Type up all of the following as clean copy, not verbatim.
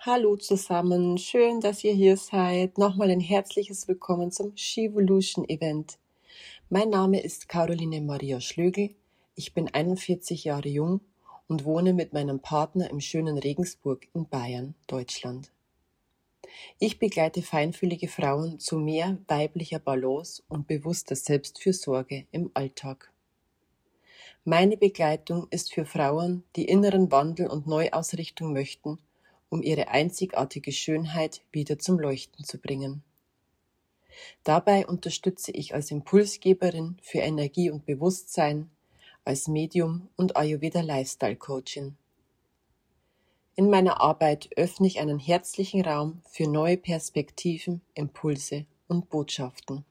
Hallo zusammen, schön, dass ihr hier seid. Nochmal ein herzliches Willkommen zum Shevolution Event. Mein Name ist Caroline Maria Schlögl. Ich bin 41 Jahre jung und wohne mit meinem Partner im schönen Regensburg in Bayern, Deutschland. Ich begleite feinfühlige Frauen zu mehr weiblicher Balance und bewusster Selbstfürsorge im Alltag. Meine Begleitung ist für Frauen, die inneren Wandel und Neuausrichtung möchten, um ihre einzigartige Schönheit wieder zum Leuchten zu bringen. Dabei unterstütze ich als Impulsgeberin für Energie und Bewusstsein, als Medium und Ayurveda Lifestyle Coachin. In meiner Arbeit öffne ich einen herzlichen Raum für neue Perspektiven, Impulse und Botschaften.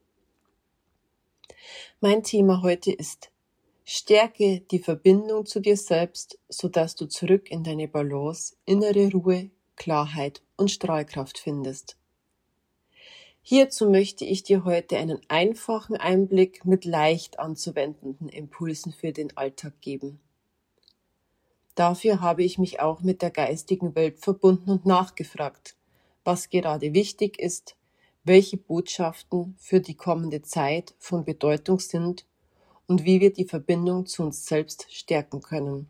Mein Thema heute ist: Stärke die Verbindung zu dir selbst, sodass du zurück in deine Balance, innere Ruhe, Klarheit und Strahlkraft findest. Hierzu möchte ich dir heute einen einfachen Einblick mit leicht anzuwendenden Impulsen für den Alltag geben. Dafür habe ich mich auch mit der geistigen Welt verbunden und nachgefragt, was gerade wichtig ist, welche Botschaften für die kommende Zeit von Bedeutung sind und wie wir die Verbindung zu uns selbst stärken können.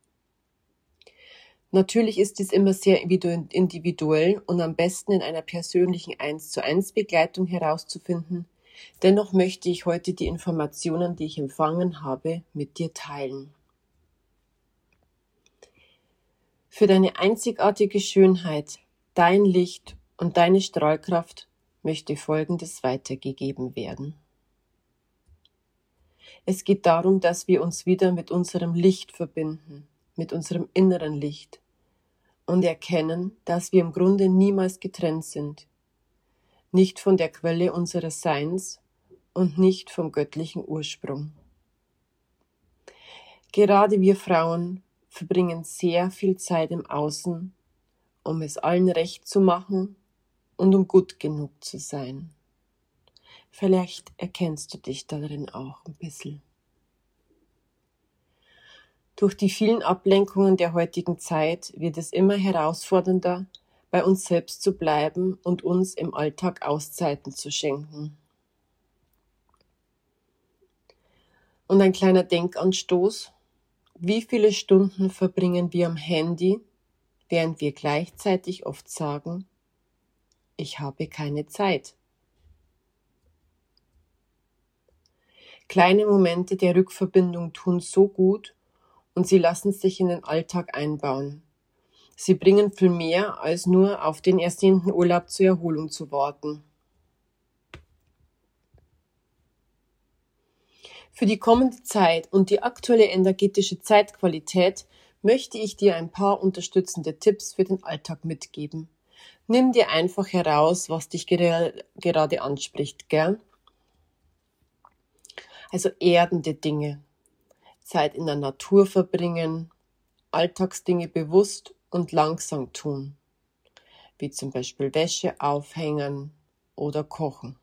Natürlich ist dies immer sehr individuell und am besten in einer persönlichen 1:1 Begleitung herauszufinden. Dennoch möchte ich heute die Informationen, die ich empfangen habe, mit dir teilen. Für deine einzigartige Schönheit, dein Licht und deine Strahlkraft möchte Folgendes weitergegeben werden. Es geht darum, dass wir uns wieder mit unserem Licht verbinden, mit unserem inneren Licht und erkennen, dass wir im Grunde niemals getrennt sind. Nicht von der Quelle unseres Seins und nicht vom göttlichen Ursprung. Gerade wir Frauen verbringen sehr viel Zeit im Außen, um es allen recht zu machen und um gut genug zu sein. Vielleicht erkennst du dich darin auch ein bisschen. Durch die vielen Ablenkungen der heutigen Zeit wird es immer herausfordernder, bei uns selbst zu bleiben und uns im Alltag Auszeiten zu schenken. Und ein kleiner Denkanstoß: Wie viele Stunden verbringen wir am Handy, während wir gleichzeitig oft sagen, ich habe keine Zeit? Kleine Momente der Rückverbindung tun so gut und sie lassen sich in den Alltag einbauen. Sie bringen viel mehr, als nur auf den ersehnten Urlaub zur Erholung zu warten. Für die kommende Zeit und die aktuelle energetische Zeitqualität möchte ich dir ein paar unterstützende Tipps für den Alltag mitgeben. Nimm dir einfach heraus, was dich gerade anspricht, gell? Also erdende Dinge, Zeit in der Natur verbringen, Alltagsdinge bewusst und langsam tun, wie zum Beispiel Wäsche aufhängen oder kochen.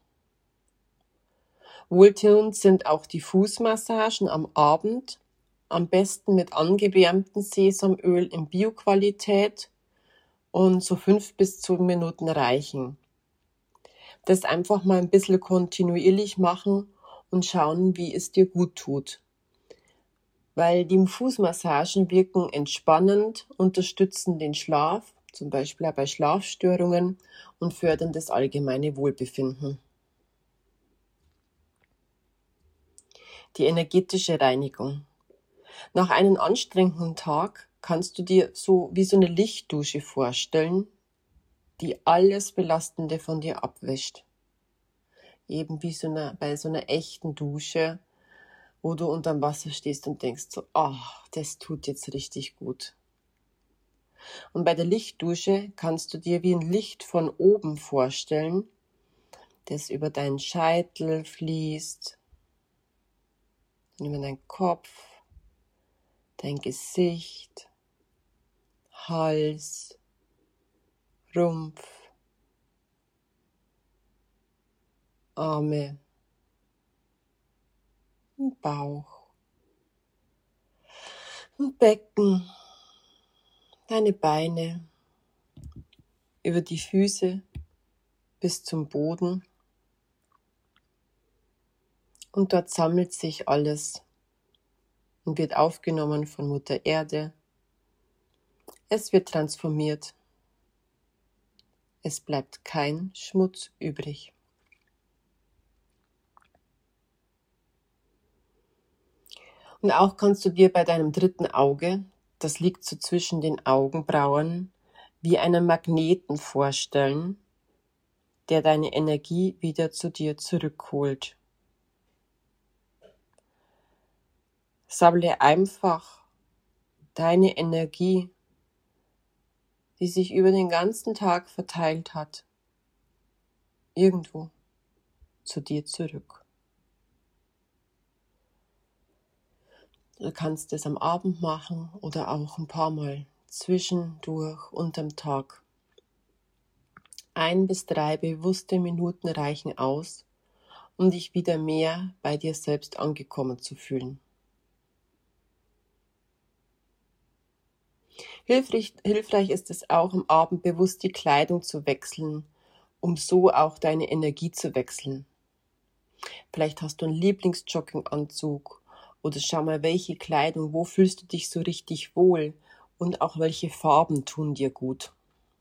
Wohltuend sind auch die Fußmassagen am Abend, am besten mit angewärmtem Sesamöl in Bioqualität und so 5 bis 10 Minuten reichen. Das einfach mal ein bisschen kontinuierlich machen und schauen, wie es dir gut tut. Weil die Fußmassagen wirken entspannend, unterstützen den Schlaf, zum Beispiel auch bei Schlafstörungen, und fördern das allgemeine Wohlbefinden. Die energetische Reinigung. Nach einem anstrengenden Tag kannst du dir so wie so eine Lichtdusche vorstellen, die alles Belastende von dir abwäscht. Eben wie bei so einer echten Dusche, wo du unterm Wasser stehst und denkst so, das tut jetzt richtig gut. Und bei der Lichtdusche kannst du dir wie ein Licht von oben vorstellen, das über deinen Scheitel fließt, über deinen Kopf, dein Gesicht, Hals, Rumpf, Arme, Bauch, Becken, deine Beine, über die Füße bis zum Boden. Und dort sammelt sich alles und wird aufgenommen von Mutter Erde. Es wird transformiert. Es bleibt kein Schmutz übrig. Und auch kannst du dir bei deinem dritten Auge, das liegt so zwischen den Augenbrauen, wie einen Magneten vorstellen, der deine Energie wieder zu dir zurückholt. Sammle einfach deine Energie, die sich über den ganzen Tag verteilt hat, irgendwo zu dir zurück. Du kannst es am Abend machen oder auch ein paar Mal zwischendurch unterm Tag. 1 bis 3 bewusste Minuten reichen aus, um dich wieder mehr bei dir selbst angekommen zu fühlen. Hilfreich ist es auch, am Abend bewusst die Kleidung zu wechseln, um so auch deine Energie zu wechseln. Vielleicht hast du einen Lieblingsjogginganzug oder schau mal, welche Kleidung, wo fühlst du dich so richtig wohl und auch welche Farben tun dir gut.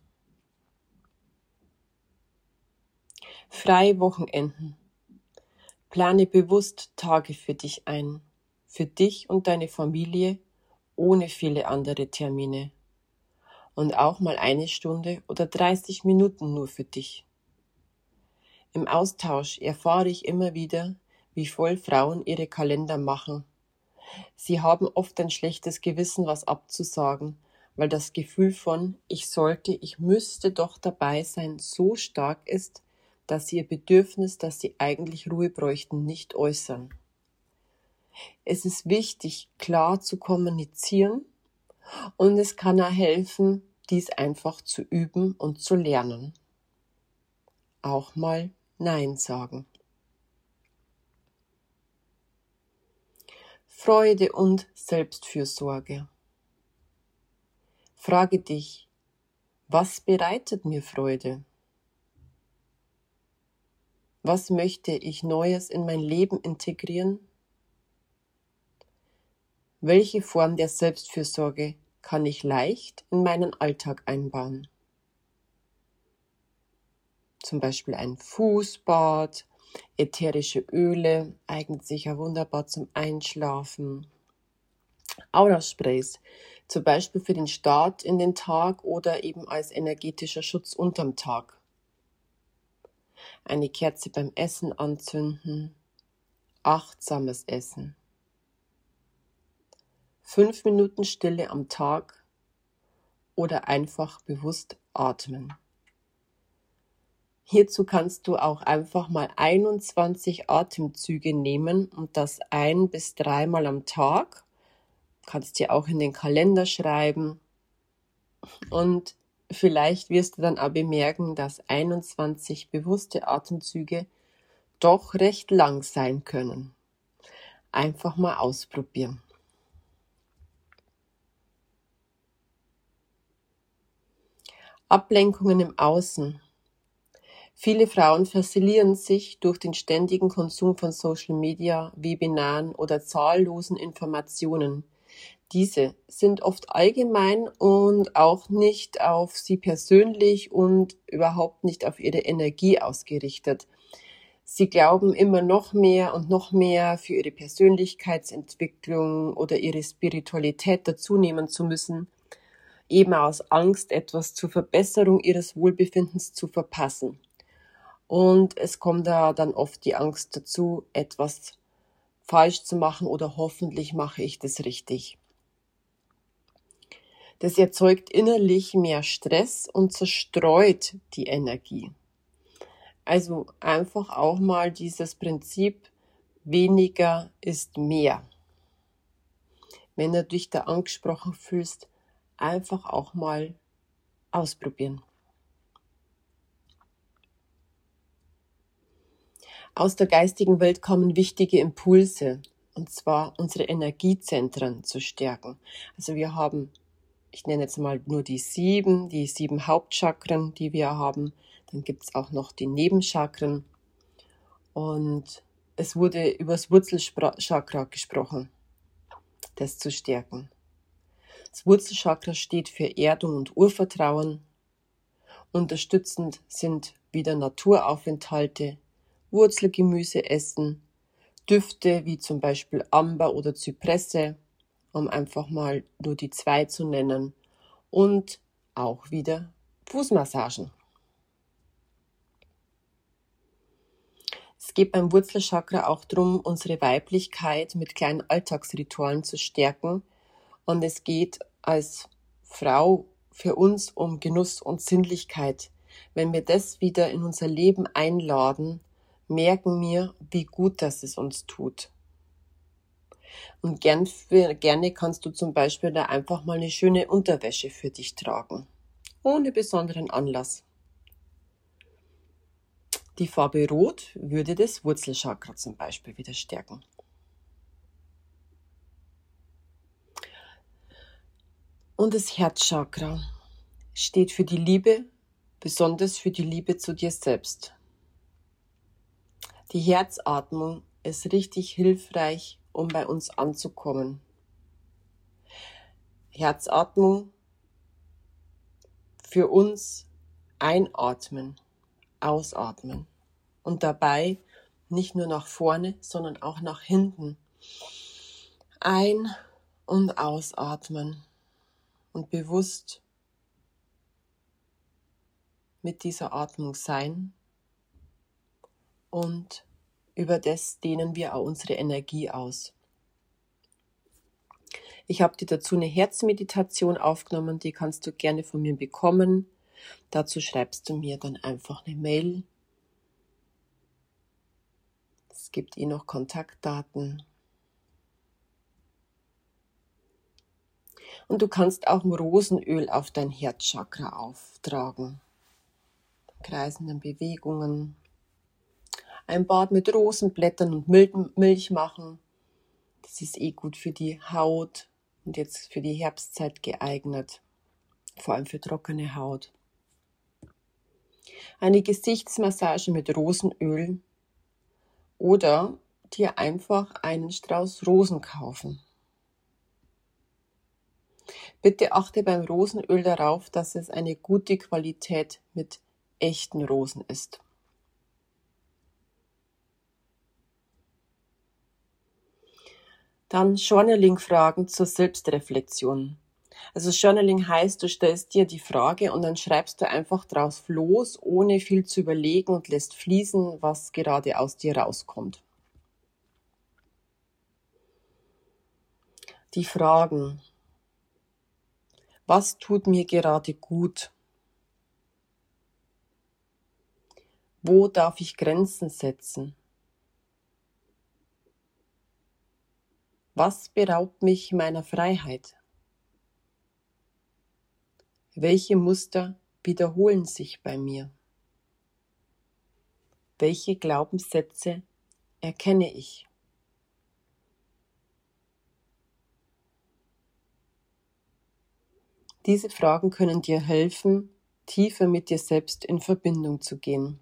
Freie Wochenenden. Plane bewusst Tage für dich ein, für dich und deine Familie, ohne viele andere Termine. Und auch mal 1 Stunde oder 30 Minuten nur für dich. Im Austausch erfahre ich immer wieder, wie voll Frauen ihre Kalender machen. Sie haben oft ein schlechtes Gewissen, was abzusagen, weil das Gefühl von ich sollte, ich müsste doch dabei sein so stark ist, dass sie ihr Bedürfnis, dass sie eigentlich Ruhe bräuchten, nicht äußern. Es ist wichtig, klar zu kommunizieren und es kann auch helfen, dies einfach zu üben und zu lernen. Auch mal Nein sagen. Freude und Selbstfürsorge. Frage dich, was bereitet mir Freude? Was möchte ich Neues in mein Leben integrieren? Welche Form der Selbstfürsorge kann ich leicht in meinen Alltag einbauen? Zum Beispiel ein Fußbad, ätherische Öle, eignet sich ja wunderbar zum Einschlafen. Aura-Sprays, zum Beispiel für den Start in den Tag oder eben als energetischer Schutz unterm Tag. Eine Kerze beim Essen anzünden, achtsames Essen. 5 Minuten Stille am Tag oder einfach bewusst atmen. Hierzu kannst du auch einfach mal 21 Atemzüge nehmen und das 1 bis 3 Mal am Tag. Kannst dir auch in den Kalender schreiben und vielleicht wirst du dann auch bemerken, dass 21 bewusste Atemzüge doch recht lang sein können. Einfach mal ausprobieren. Ablenkungen im Außen. Viele Frauen verlieren sich durch den ständigen Konsum von Social Media, Webinaren oder zahllosen Informationen. Diese sind oft allgemein und auch nicht auf sie persönlich und überhaupt nicht auf ihre Energie ausgerichtet. Sie glauben immer noch mehr und noch mehr für ihre Persönlichkeitsentwicklung oder ihre Spiritualität dazunehmen zu müssen, eben aus Angst, etwas zur Verbesserung ihres Wohlbefindens zu verpassen. Und es kommt da dann oft die Angst dazu, etwas falsch zu machen oder hoffentlich mache ich das richtig. Das erzeugt innerlich mehr Stress und zerstreut die Energie. Also einfach auch mal dieses Prinzip, weniger ist mehr. Wenn du dich da angesprochen fühlst, einfach auch mal ausprobieren. Aus der geistigen Welt kommen wichtige Impulse, und zwar unsere Energiezentren zu stärken. Also wir haben Ich nenne jetzt mal nur die sieben Hauptchakren, die wir haben. Dann gibt es auch noch die Nebenchakren. Und es wurde über das Wurzelchakra gesprochen, das zu stärken. Das Wurzelchakra steht für Erdung und Urvertrauen. Unterstützend sind wieder Naturaufenthalte, Wurzelgemüse essen, Düfte wie zum Beispiel Amber oder Zypresse, um einfach mal nur die 2 zu nennen, und auch wieder Fußmassagen. Es geht beim Wurzelchakra auch darum, unsere Weiblichkeit mit kleinen Alltagsritualen zu stärken, und es geht als Frau für uns um Genuss und Sinnlichkeit. Wenn wir das wieder in unser Leben einladen, merken wir, wie gut das es uns tut. Und gerne kannst du zum Beispiel da einfach mal eine schöne Unterwäsche für dich tragen, ohne besonderen Anlass. Die Farbe Rot würde das Wurzelchakra zum Beispiel wieder stärken. Und das Herzchakra steht für die Liebe, besonders für die Liebe zu dir selbst. Die Herzatmung ist richtig hilfreich, um bei uns anzukommen. Herzatmung für uns einatmen, ausatmen und dabei nicht nur nach vorne, sondern auch nach hinten. Ein- und ausatmen und bewusst mit dieser Atmung sein, und über das dehnen wir auch unsere Energie aus. Ich habe dir dazu eine Herzmeditation aufgenommen, die kannst du gerne von mir bekommen. Dazu schreibst du mir dann einfach eine Mail. Es gibt noch Kontaktdaten. Und du kannst auch ein Rosenöl auf dein Herzchakra auftragen. Kreisenden Bewegungen. Ein Bad mit Rosenblättern und Milch machen. Das ist gut für die Haut und jetzt für die Herbstzeit geeignet. Vor allem für trockene Haut. Eine Gesichtsmassage mit Rosenöl oder dir einfach einen Strauß Rosen kaufen. Bitte achte beim Rosenöl darauf, dass es eine gute Qualität mit echten Rosen ist. Dann Journaling-Fragen zur Selbstreflexion. Also Journaling heißt, du stellst dir die Frage und dann schreibst du einfach draus los, ohne viel zu überlegen, und lässt fließen, was gerade aus dir rauskommt. Die Fragen. Was tut mir gerade gut? Wo darf ich Grenzen setzen? Was beraubt mich meiner Freiheit? Welche Muster wiederholen sich bei mir? Welche Glaubenssätze erkenne ich? Diese Fragen können dir helfen, tiefer mit dir selbst in Verbindung zu gehen.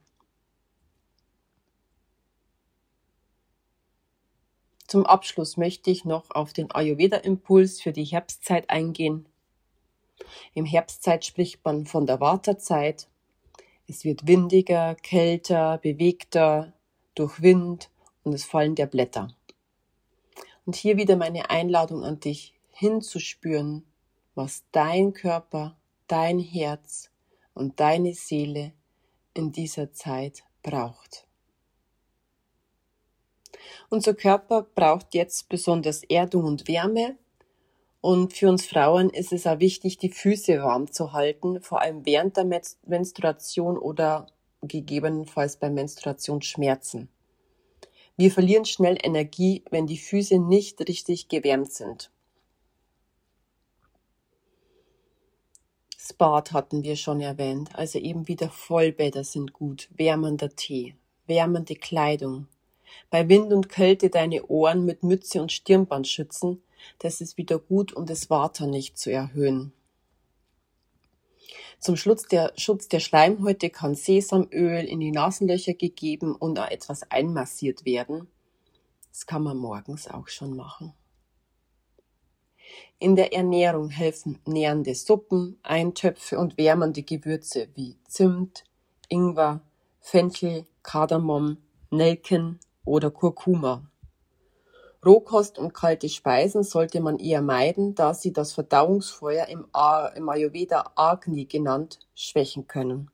Zum Abschluss möchte ich noch auf den Ayurveda-Impuls für die Herbstzeit eingehen. Im Herbstzeit spricht man von der Vata-Zeit. Es wird windiger, kälter, bewegter durch Wind und das Fallen der Blätter. Und hier wieder meine Einladung an dich, hinzuspüren, was dein Körper, dein Herz und deine Seele in dieser Zeit braucht. Unser Körper braucht jetzt besonders Erdung und Wärme, und für uns Frauen ist es auch wichtig, die Füße warm zu halten, vor allem während der Menstruation oder gegebenenfalls bei Menstruationsschmerzen. Wir verlieren schnell Energie, wenn die Füße nicht richtig gewärmt sind. Das Bad hatten wir schon erwähnt, also eben wieder Vollbäder sind gut, wärmender Tee, wärmende Kleidung. Bei Wind und Kälte deine Ohren mit Mütze und Stirnband schützen, das ist wieder gut, um das Vata nicht zu erhöhen. Zum Schutz der Schleimhäute kann Sesamöl in die Nasenlöcher gegeben und auch etwas einmassiert werden. Das kann man morgens auch schon machen. In der Ernährung helfen nährende Suppen, Eintöpfe und wärmende Gewürze wie Zimt, Ingwer, Fenchel, Kardamom, Nelken oder Kurkuma. Rohkost und kalte Speisen sollte man eher meiden, da sie das Verdauungsfeuer im Ayurveda Agni genannt schwächen können.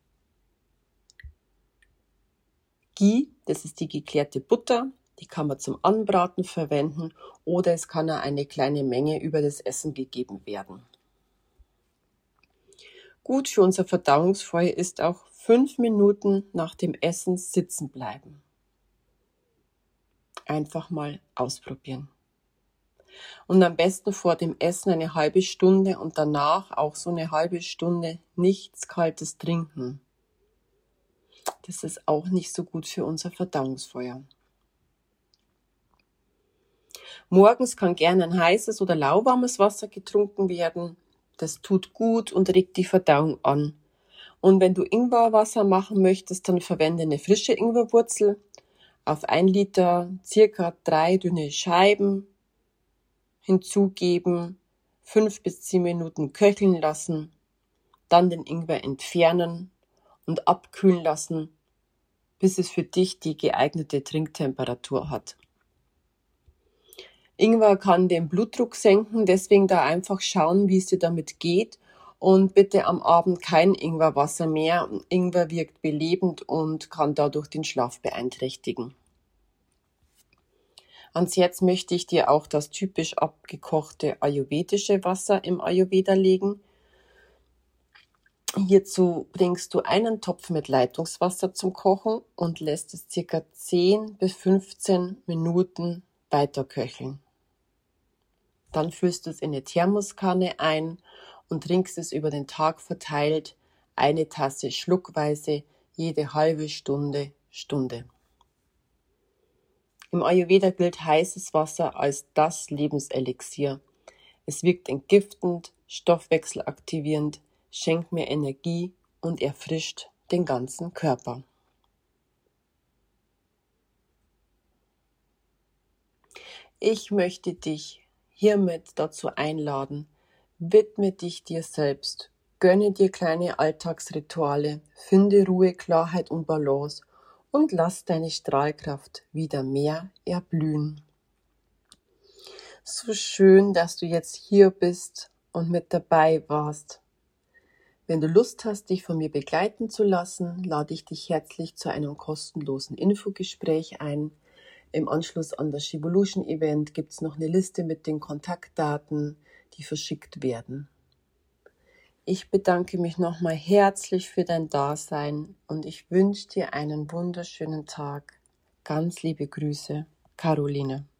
Ghee, das ist die geklärte Butter, die kann man zum Anbraten verwenden oder es kann auch eine kleine Menge über das Essen gegeben werden. Gut für unser Verdauungsfeuer ist auch 5 Minuten nach dem Essen sitzen bleiben. Einfach mal ausprobieren. Und am besten vor dem Essen eine halbe Stunde und danach auch so eine halbe Stunde nichts Kaltes trinken. Das ist auch nicht so gut für unser Verdauungsfeuer. Morgens kann gerne ein heißes oder lauwarmes Wasser getrunken werden. Das tut gut und regt die Verdauung an. Und wenn du Ingwerwasser machen möchtest, dann verwende eine frische Ingwerwurzel. Auf 1 Liter circa 3 dünne Scheiben hinzugeben, 5 bis 10 Minuten köcheln lassen, dann den Ingwer entfernen und abkühlen lassen, bis es für dich die geeignete Trinktemperatur hat. Ingwer kann den Blutdruck senken, deswegen da einfach schauen, wie es dir damit geht und bitte am Abend kein Ingwerwasser mehr. Ingwer wirkt belebend und kann dadurch den Schlaf beeinträchtigen. Ans Herz möchte ich dir auch das typisch abgekochte ayurvedische Wasser im Ayurveda legen. Hierzu bringst du einen Topf mit Leitungswasser zum Kochen und lässt es ca. 10 bis 15 Minuten weiter köcheln. Dann füllst du es in eine Thermoskanne ein und trinkst es über den Tag verteilt, 1 Tasse schluckweise, jede halbe Stunde. Im Ayurveda gilt heißes Wasser als das Lebenselixier. Es wirkt entgiftend, stoffwechselaktivierend, schenkt mir Energie und erfrischt den ganzen Körper. Ich möchte dich hiermit dazu einladen, widme dich dir selbst, gönne dir kleine Alltagsrituale, finde Ruhe, Klarheit und Balance und lass deine Strahlkraft wieder mehr erblühen. So schön, dass du jetzt hier bist und mit dabei warst. Wenn du Lust hast, dich von mir begleiten zu lassen, lade ich dich herzlich zu einem kostenlosen Infogespräch ein. Im Anschluss an das Shevolution Event gibt es noch eine Liste mit den Kontaktdaten, die verschickt werden. Ich bedanke mich nochmal herzlich für dein Dasein und ich wünsche dir einen wunderschönen Tag. Ganz liebe Grüße, Caroline.